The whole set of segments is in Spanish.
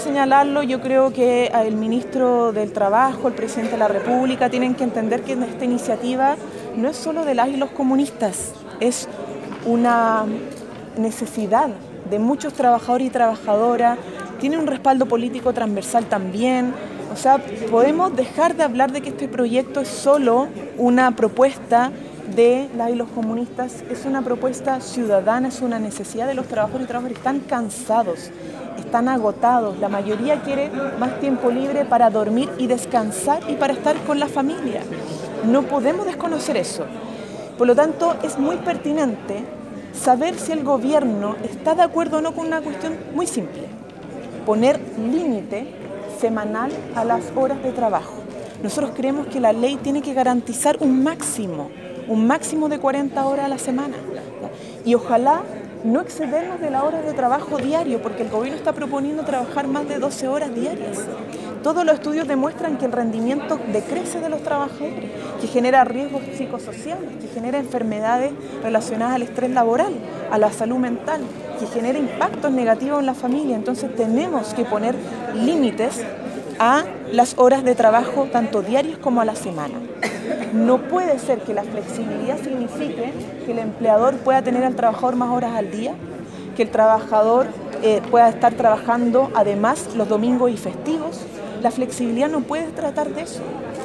Señalarlo, yo creo que el ministro del Trabajo, el presidente de la República, tienen que entender que esta iniciativa no es solo de las y los comunistas, es una necesidad de muchos trabajadores y trabajadoras, tiene un respaldo político transversal también. O sea, podemos dejar de hablar de que este proyecto es solo una propuesta de las y los comunistas, es una propuesta ciudadana, es una necesidad de los trabajadores y trabajadoras. Están cansados, están agotados, la mayoría quiere más tiempo libre para dormir y descansar y para estar con la familia. No podemos desconocer eso. Por lo tanto, es muy pertinente saber si el gobierno está de acuerdo o no con una cuestión muy simple: poner límite semanal a las horas de trabajo. Nosotros creemos que la ley tiene que garantizar un máximo de 40 horas a la semana. Y ojalá no excedernos de las horas de trabajo diario, porque el gobierno está proponiendo trabajar más de 12 horas diarias. Todos los estudios demuestran que el rendimiento decrece de los trabajadores, que genera riesgos psicosociales, que genera enfermedades relacionadas al estrés laboral, a la salud mental, que genera impactos negativos en la familia. Entonces tenemos que poner límites a las horas de trabajo, tanto diarias como a la semana. No puede ser que la flexibilidad signifique que el empleador pueda tener al trabajador más horas al día, que el trabajador pueda estar trabajando además los domingos y festivos. La flexibilidad no puede tratar de eso.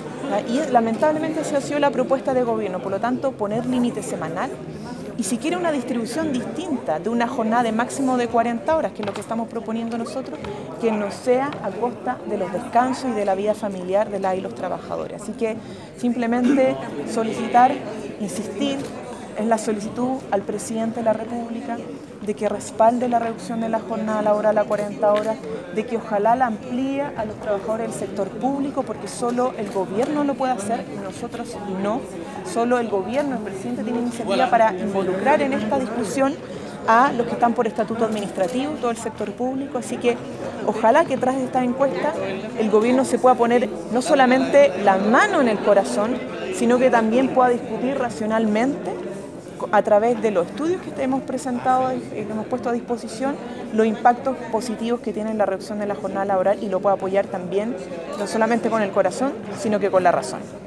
Y lamentablemente esa ha sido la propuesta de gobierno. Por lo tanto, poner límite semanal y si quiere una distribución distinta de una jornada de máximo de 40 horas, que es lo que estamos proponiendo nosotros, que no sea a costa de los descansos y de la vida familiar de las y los trabajadores. Así que simplemente solicitar, insistir en la solicitud al presidente de la República de que respalde la reducción de la jornada laboral a 40 horas, de que ojalá la amplíe a los trabajadores del sector público, porque solo el gobierno lo puede hacer y nosotros no. Solo el gobierno, el presidente tiene iniciativa para involucrar en esta discusión a los que están por estatuto administrativo, todo el sector público. Así que ojalá que tras esta encuesta el gobierno se pueda poner no solamente la mano en el corazón, sino que también pueda discutir racionalmente a través de los estudios que hemos presentado y que hemos puesto a disposición, los impactos positivos que tiene la reducción de la jornada laboral, y lo pueda apoyar también no solamente con el corazón, sino que con la razón.